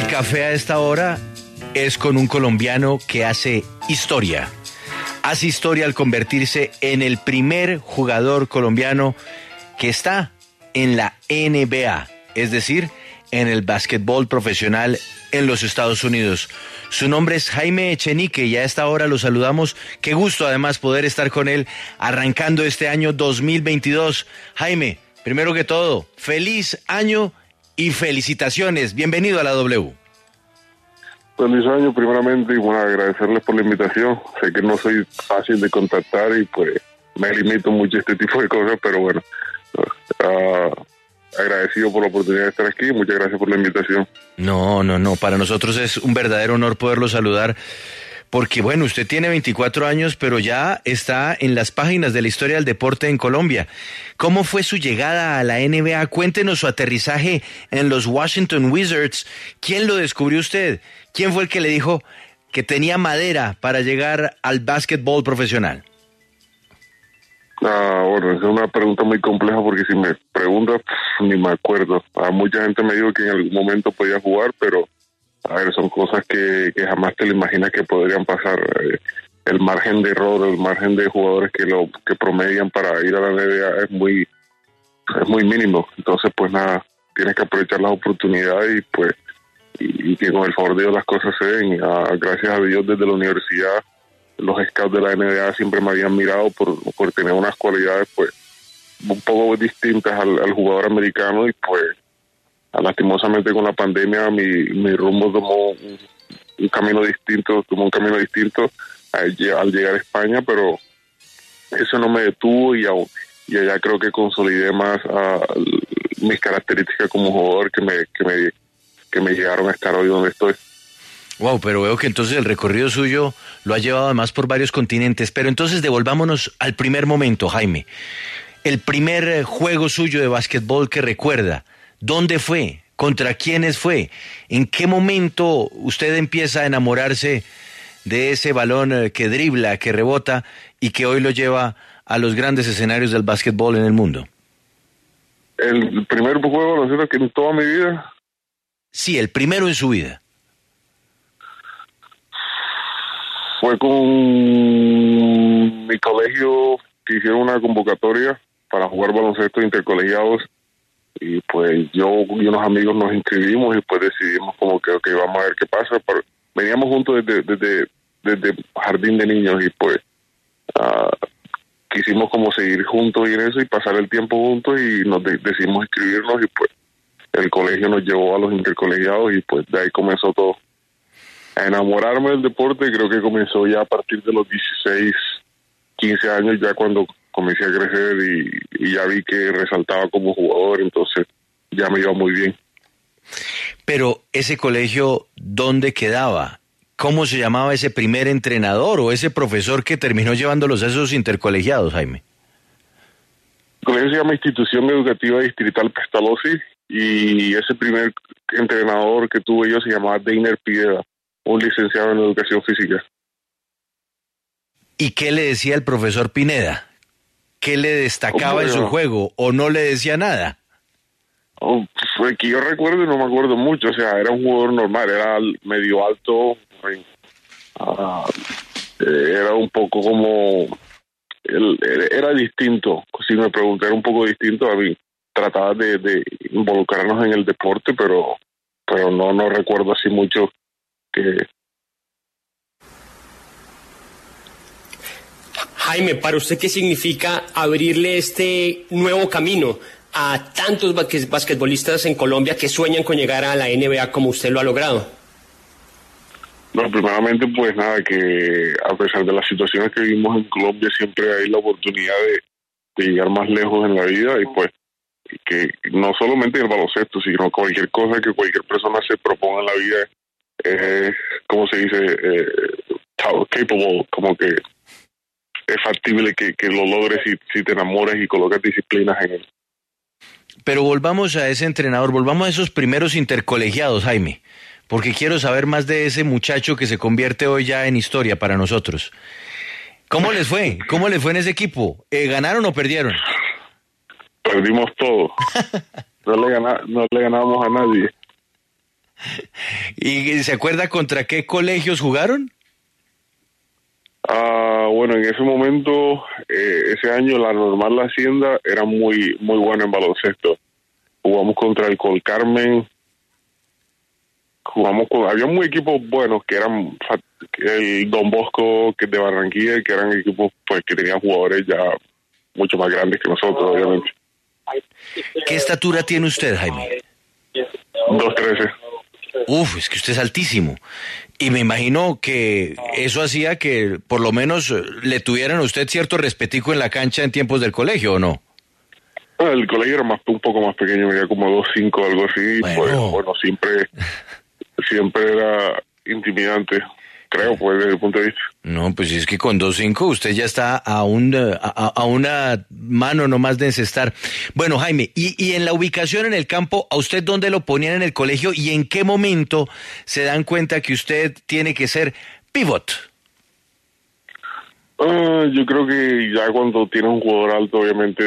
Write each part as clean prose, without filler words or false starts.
El café a esta hora es con un colombiano que hace historia. Hace historia al convertirse en el primer jugador colombiano que está en la NBA, es decir, en el básquetbol profesional en los Estados Unidos. Su nombre es Jaime Echenique y a esta hora lo saludamos. Qué gusto además poder estar con él arrancando este año 2022. Jaime, primero que todo, feliz año y felicitaciones. Bienvenido a la W. Feliz año primeramente y bueno, agradecerles por la invitación. Sé que no soy fácil de contactar y pues me limito mucho a este tipo de cosas, pero bueno, agradecido por la oportunidad de estar aquí. Muchas gracias por la invitación. No, para nosotros es un verdadero honor poderlo saludar, porque bueno, usted tiene 24 años, pero ya está en las páginas de la historia del deporte en Colombia. ¿Cómo fue su llegada a la NBA? Cuéntenos su aterrizaje en los Washington Wizards. ¿Quién lo descubrió usted? ¿Quién fue el que le dijo que tenía madera para llegar al básquetbol profesional? Bueno, es una pregunta muy compleja porque si me preguntas, ni me acuerdo. Mucha gente me dijo que en algún momento podía jugar, pero a ver, son cosas que jamás te lo imaginas que podrían pasar. El margen de error, el margen de jugadores que promedian para ir a la NBA es muy mínimo. Entonces, pues nada, tienes que aprovechar las oportunidades y pues y que con el favor de Dios las cosas se den. Gracias a Dios, desde la universidad los scouts de la NBA siempre me habían mirado por tener unas cualidades pues un poco distintas al jugador americano y pues lastimosamente con la pandemia mi rumbo tomó un camino distinto al llegar a España, pero eso no me detuvo y allá creo que consolidé más mis características como jugador que me llegaron a estar hoy donde estoy. Wow, pero veo que entonces el recorrido suyo lo ha llevado además por varios continentes. Pero entonces devolvámonos al primer momento, Jaime. El primer juego suyo de básquetbol que recuerda, ¿dónde fue? ¿Contra quiénes fue? ¿En qué momento usted empieza a enamorarse de ese balón que dribla, que rebota y que hoy lo lleva a los grandes escenarios del básquetbol en el mundo? El primer juego, ¿no es que en toda mi vida? Sí, el primero en su vida. Fue con mi colegio que hicieron una convocatoria para jugar baloncesto intercolegiados y pues yo y unos amigos nos inscribimos y pues decidimos como que okay, vamos a ver qué pasa. Veníamos juntos desde jardín de niños y pues quisimos como seguir juntos y en eso y pasar el tiempo juntos y nos decidimos inscribirnos y pues el colegio nos llevó a los intercolegiados y pues de ahí comenzó todo. A enamorarme del deporte creo que comenzó ya a partir de los 16, 15 años, ya cuando comencé a crecer y ya vi que resaltaba como jugador, entonces ya me iba muy bien. Pero ese colegio, ¿dónde quedaba? ¿Cómo se llamaba ese primer entrenador o ese profesor que terminó llevándolos a esos intercolegiados, Jaime? El colegio se llama Institución Educativa Distrital Pestalozzi y ese primer entrenador que tuve yo se llamaba Deiner Pineda, un licenciado en Educación Física. ¿Y qué le decía el profesor Pineda? ¿Qué le destacaba en su juego o no le decía nada? Fue que yo recuerdo y no me acuerdo mucho, o sea, era un jugador normal, era medio alto, era un poco como, era distinto, si me pregunté era un poco distinto, a mí trataba de involucrarnos en el deporte, pero no recuerdo así mucho que... Jaime, ¿para usted qué significa abrirle este nuevo camino a tantos basquetbolistas en Colombia que sueñan con llegar a la NBA como usted lo ha logrado? No, primeramente pues nada, que a pesar de las situaciones que vivimos en Colombia siempre hay la oportunidad de llegar más lejos en la vida y pues que no solamente el baloncesto, sino cualquier cosa que cualquier persona se proponga en la vida es, como se dice, capable, como que es factible que lo logres si te enamoras y colocas disciplinas en él. Pero volvamos a ese entrenador, volvamos a esos primeros intercolegiados, Jaime, porque quiero saber más de ese muchacho que se convierte hoy ya en historia para nosotros. ¿Cómo les fue? ¿Cómo les fue en ese equipo? ¿Ganaron o perdieron? Perdimos todo. No le ganábamos a nadie. ¿Y se acuerda contra qué colegios jugaron? Bueno, en ese momento, ese año, la Normal La Hacienda era muy buena en baloncesto. Jugamos contra el Colcarmen, había muy equipos buenos que eran el Don Bosco, que es de Barranquilla, que eran equipos pues que tenían jugadores ya mucho más grandes que nosotros, obviamente. ¿Qué estatura tiene usted, Jaime? 2'13". Uf, es que usted es altísimo. Y me imagino que eso hacía que por lo menos le tuvieran a usted cierto respetico en la cancha en tiempos del colegio, ¿o no? El colegio era un poco más pequeño, era como 2'5", algo así. Bueno. Pues, siempre era intimidante, creo, pues, desde el punto de vista. No, pues es que con 2'5" usted ya está a una mano nomás de encestar. Bueno, Jaime, y en la ubicación en el campo, ¿a usted dónde lo ponían en el colegio y en qué momento se dan cuenta que usted tiene que ser pivot? Yo creo que ya cuando tienes un jugador alto, obviamente,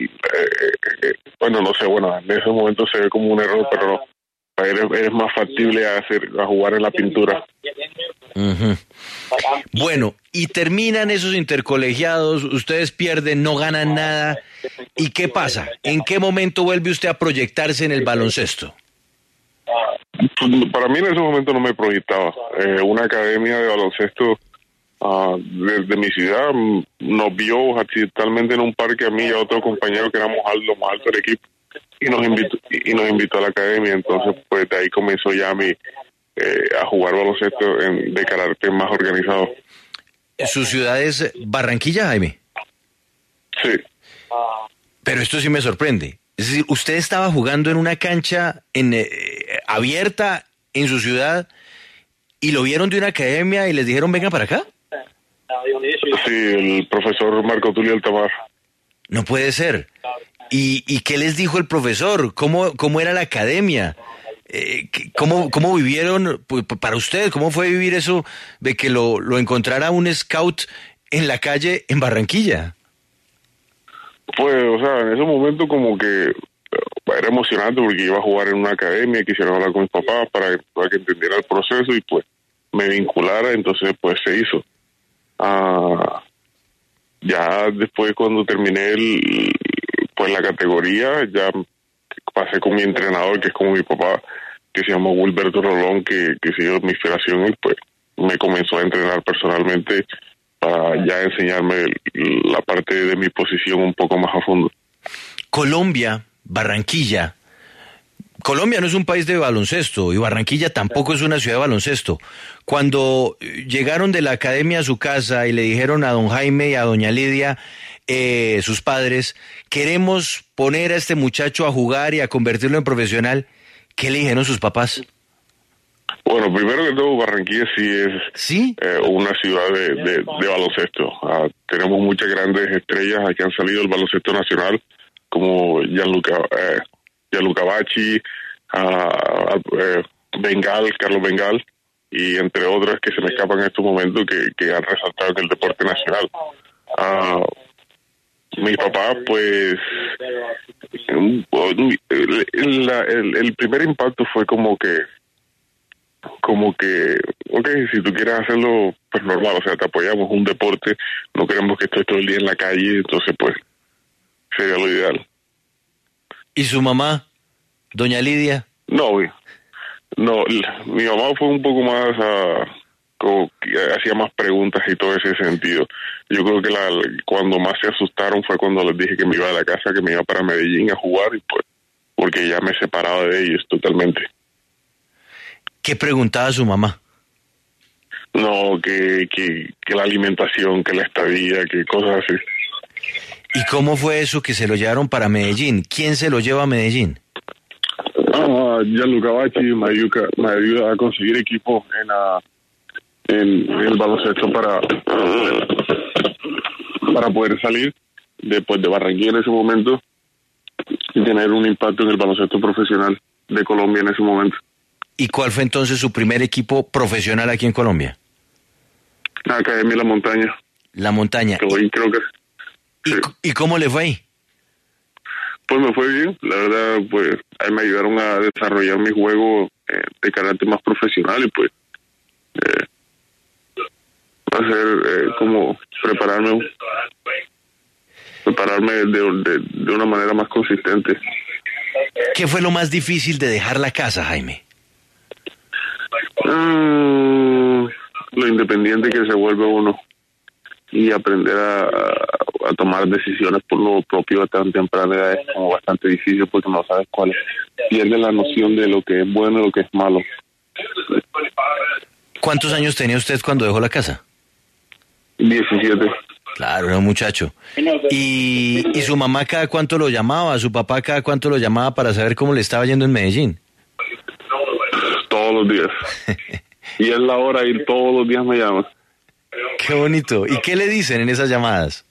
en ese momento se ve como un error, pero no. Eres más factible a jugar en la pintura. Uh-huh. Bueno, y terminan esos intercolegiados, ustedes pierden, no ganan nada. ¿Y qué pasa? ¿En qué momento vuelve usted a proyectarse en el baloncesto? Para mí en ese momento no me proyectaba. Una academia de baloncesto desde mi ciudad nos vio accidentalmente en un parque a mí y a otro compañero que éramos los más altos del equipo y nos invitó a la academia. Entonces pues de ahí comenzó ya a jugar baloncesto de carácter más organizado. ¿Su ciudad es Barranquilla, Jaime? Sí. Pero esto sí me sorprende. Es decir, usted estaba jugando en una cancha abierta en su ciudad y lo vieron de una academia y les dijeron vengan para acá. Sí, el profesor Marco Tulio Altamar. No puede ser. ¿Y qué les dijo el profesor? ¿Cómo era la academia? ¿Cómo vivieron para usted? ¿Cómo fue vivir eso de que lo encontrara un scout en la calle en Barranquilla? Pues, en ese momento como que era emocionante porque iba a jugar en una academia, quisiera hablar con mis papás para que entendiera el proceso y pues me vinculara, entonces pues se hizo. Ya después cuando terminé la categoría, ya pasé con mi entrenador, que es como mi papá, que se llama Wilberto Rolón, que siguió mi inspiración y pues me comenzó a entrenar personalmente para ya enseñarme la parte de mi posición un poco más a fondo. Colombia, Barranquilla. Colombia no es un país de baloncesto y Barranquilla tampoco es una ciudad de baloncesto. Cuando llegaron de la academia a su casa y le dijeron a don Jaime y a doña Lidia, sus padres, queremos poner a este muchacho a jugar y a convertirlo en profesional, ¿qué le dijeron sus papás? Bueno, primero que todo, Barranquilla sí es una ciudad de baloncesto. Tenemos muchas grandes estrellas que han salido del baloncesto nacional, como Gianluca Bacci, Carlos Bengal, y entre otras que se me escapan en estos momentos que han resaltado en el deporte nacional. Mi papá, pues, el primer impacto fue como que, okay, si tú quieres hacerlo, pues normal, te apoyamos, un deporte, no queremos que estés todo el día en la calle, entonces pues, sería lo ideal. ¿Y su mamá, doña Lidia? No, mi mamá fue un poco más, hacía más preguntas y todo ese sentido. Yo creo que cuando más se asustaron fue cuando les dije que me iba de la casa, que me iba para Medellín a jugar, y pues, porque ya me separaba de ellos totalmente. ¿Qué preguntaba su mamá? No, que la alimentación, que la estadía, que cosas así. ¿Y cómo fue eso que se lo llevaron para Medellín? ¿Quién se lo lleva a Medellín? Gianluca Bacci me ayuda a conseguir equipo en el baloncesto para poder salir después de Barranquilla en ese momento y tener un impacto en el baloncesto profesional de Colombia en ese momento. ¿Y cuál fue entonces su primer equipo profesional aquí en Colombia? La Academia La Montaña. La Montaña. Creo que sí. ¿Y cómo le fue ahí? Pues me fue bien, la verdad, pues ahí me ayudaron a desarrollar mi juego de carácter más profesional y pues hacer como prepararme de una manera más consistente. ¿Qué fue lo más difícil de dejar la casa, Jaime? Lo independiente que se vuelve uno y aprender a tomar decisiones por lo propio a tan temprana edad es como bastante difícil porque no sabes cuál es. Pierde la noción de lo que es bueno y lo que es malo. ¿Cuántos años tenía usted cuando dejó la casa? 17. Claro, era un muchacho. ¿Y su mamá cada cuánto lo llamaba? ¿Su papá cada cuánto lo llamaba para saber cómo le estaba yendo en Medellín? Todos los días. Y es la hora y todos los días me llaman. Qué bonito. ¿Y qué le dicen en esas llamadas?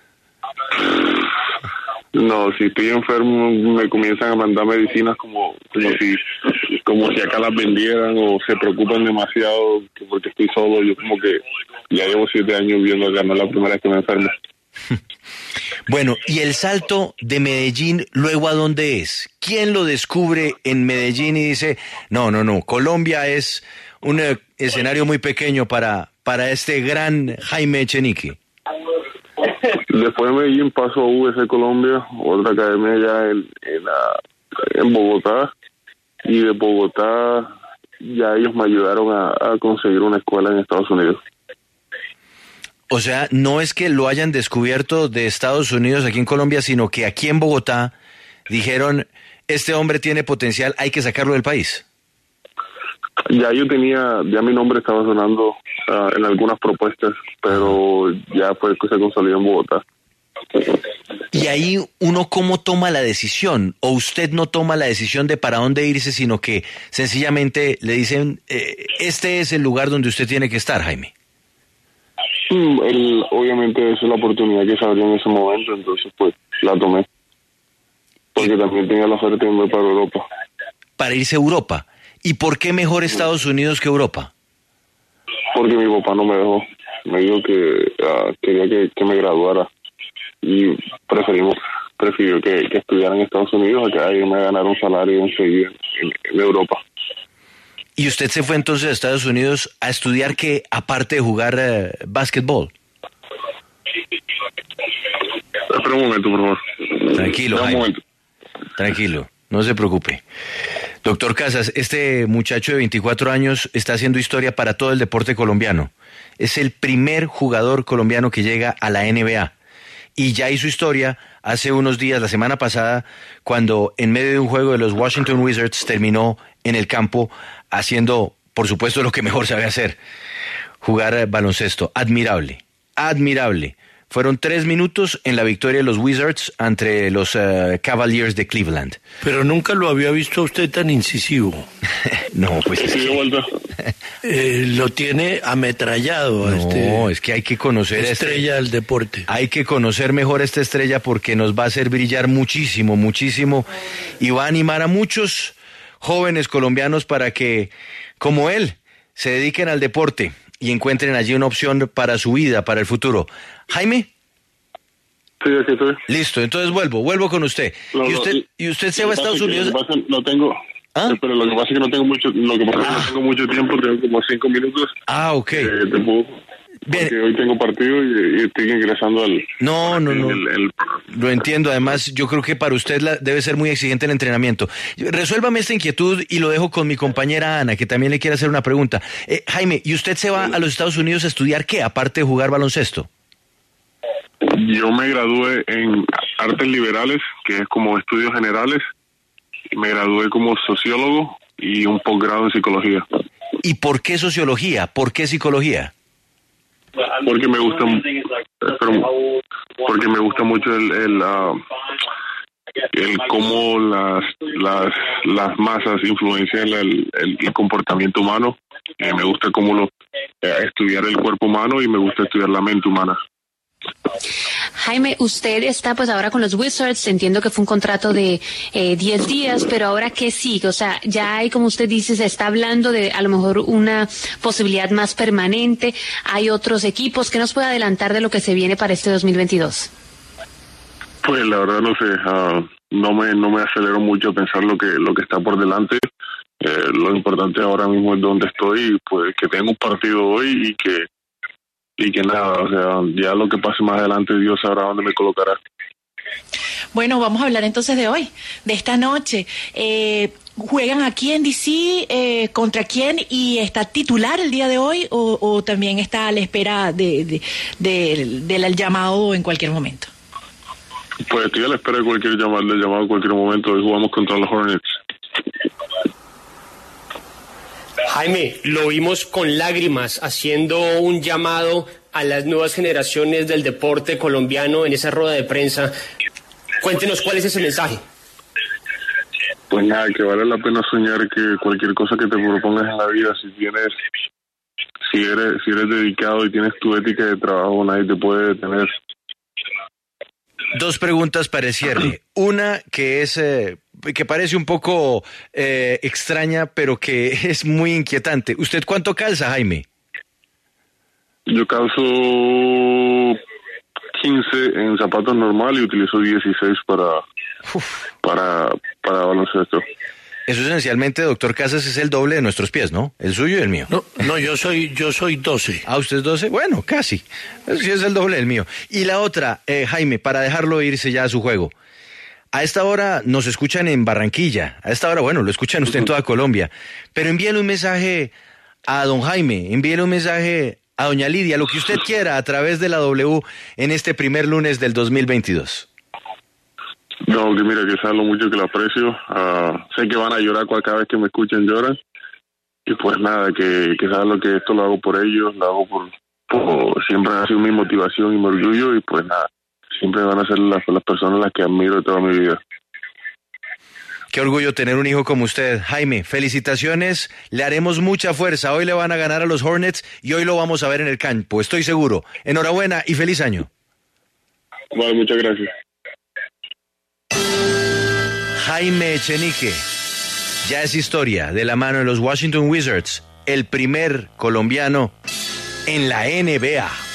No, si estoy enfermo me comienzan a mandar medicinas como si acá las vendieran o se preocupan demasiado porque estoy solo. Yo como que ya llevo 7 años viviendo acá, no es la primera vez que me enfermo. Bueno, ¿y el salto de Medellín luego a dónde es? ¿Quién lo descubre en Medellín y dice, no, Colombia es un escenario muy pequeño para este gran Jaime Echenique? Después de Medellín paso a UBC Colombia, otra academia ya en Bogotá, y de Bogotá ya ellos me ayudaron a conseguir una escuela en Estados Unidos. O sea, no es que lo hayan descubierto de Estados Unidos aquí en Colombia, sino que aquí en Bogotá dijeron, este hombre tiene potencial, hay que sacarlo del país. Ya mi nombre estaba sonando en algunas propuestas, pero ya fue que se consolidó en Bogotá. Y ahí uno cómo toma la decisión, o usted no toma la decisión de para dónde irse, sino que sencillamente le dicen, este es el lugar donde usted tiene que estar, Jaime. Obviamente esa es la oportunidad que se abrió en ese momento, entonces pues la tomé. Porque también tenía la oferta de irme para Europa. Para irse a Europa. ¿Y por qué mejor Estados Unidos que Europa? Porque mi papá no me dejó. Me dijo que quería que me graduara. Y prefirió que estudiara en Estados Unidos a que irme a ganar un salario enseguida en Europa. ¿Y usted se fue entonces a Estados Unidos a estudiar qué, aparte de jugar básquetbol? Espera un momento, por favor. Tranquilo, Jaime. Tranquilo, no se preocupe. Doctor Casas, este muchacho de 24 años está haciendo historia para todo el deporte colombiano. Es el primer jugador colombiano que llega a la NBA. Y ya hizo historia hace unos días, la semana pasada, cuando en medio de un juego de los Washington Wizards terminó en el campo haciendo, por supuesto, lo que mejor sabe hacer, jugar baloncesto. Admirable, admirable. Fueron 3 minutos en la victoria de los Wizards ante los Cavaliers de Cleveland. Pero nunca lo había visto a usted tan incisivo. No, pues es que... lo tiene ametrallado. No, es que hay que conocer estrella del deporte. Hay que conocer mejor a esta estrella porque nos va a hacer brillar muchísimo, muchísimo. Y va a animar a muchos jóvenes colombianos para que, como él, se dediquen al deporte y encuentren allí una opción para su vida, para el futuro. Jaime. Sí, aquí estoy. Listo, entonces vuelvo con usted. ¿Y usted se va a Estados Unidos? No tengo. ¿Ah? Pero lo que pasa es que no tengo mucho tiempo, tengo como 5 minutos. Ah, ok. Porque hoy tengo partido y estoy ingresando al... No. Lo entiendo. Además, yo creo que para usted debe ser muy exigente el entrenamiento. Resuélvame esta inquietud y lo dejo con mi compañera Ana, que también le quiere hacer una pregunta. Jaime, ¿y usted se va a los Estados Unidos a estudiar qué, aparte de jugar baloncesto? Yo me gradué en Artes Liberales, que es como estudios generales. Me gradué como sociólogo y un posgrado en psicología. ¿Y por qué sociología? ¿Por qué psicología? Porque me gusta mucho el cómo las masas influencian el comportamiento humano. Me gusta cómo estudiar el cuerpo humano y me gusta estudiar la mente humana. Jaime, usted está pues ahora con los Wizards, entiendo que fue un contrato de 10 días, pero ahora ¿qué sigue? O sea, ya hay, como usted dice, se está hablando de a lo mejor una posibilidad más permanente, hay otros equipos. ¿Qué nos puede adelantar de lo que se viene para este 2022? Pues la verdad no sé, no me acelero mucho a pensar lo que está por delante. Lo importante ahora mismo es donde estoy, pues que tengo un partido hoy y que nada, o sea, ya lo que pase más adelante Dios sabrá dónde me colocará. Bueno, vamos a hablar entonces de hoy, de esta noche. ¿Juegan aquí en DC? ¿Contra quién? ¿Y está titular el día de hoy o también está a la espera del llamado en cualquier momento? Pues estoy a la espera de cualquier llamado en cualquier momento. Hoy jugamos contra los Hornets. Jaime, lo vimos con lágrimas haciendo un llamado a las nuevas generaciones del deporte colombiano en esa rueda de prensa. Cuéntenos cuál es ese mensaje. Pues nada, que vale la pena soñar, que cualquier cosa que te propongas en la vida, si eres dedicado y tienes tu ética de trabajo, nadie te puede detener. Dos preguntas para el cierre. Una que es que parece un poco extraña, pero que es muy inquietante. ¿Usted cuánto calza, Jaime? Yo calzo 15 en zapatos normal y utilizo 16 para baloncesto. Eso esencialmente, doctor Casas, es el doble de nuestros pies, ¿no? El suyo y el mío. No, yo soy 12. Ah, ¿usted es 12? Bueno, casi. Eso sí es el doble del mío. Y la otra, Jaime, para dejarlo irse ya a su juego. A esta hora nos escuchan en Barranquilla. A esta hora, bueno, lo escuchan usted en toda Colombia. Pero envíele un mensaje a don Jaime, envíele un mensaje a doña Lidia, lo que usted quiera a través de la W en este primer lunes del 2022. No, que mira, que sabes lo mucho que lo aprecio. Sé que van a llorar cada vez que me escuchen llorar. Y pues nada, que sabes lo que esto lo hago por ellos, lo hago por siempre ha sido mi motivación y mi orgullo. Y pues nada, siempre van a ser las personas a las que admiro de toda mi vida. Qué orgullo tener un hijo como usted. Jaime, felicitaciones, le haremos mucha fuerza. Hoy le van a ganar a los Hornets y hoy lo vamos a ver en el campo, estoy seguro. Enhorabuena y feliz año. Vale, muchas gracias. Jaime Echenique, ya es historia de la mano de los Washington Wizards, el primer colombiano en la NBA.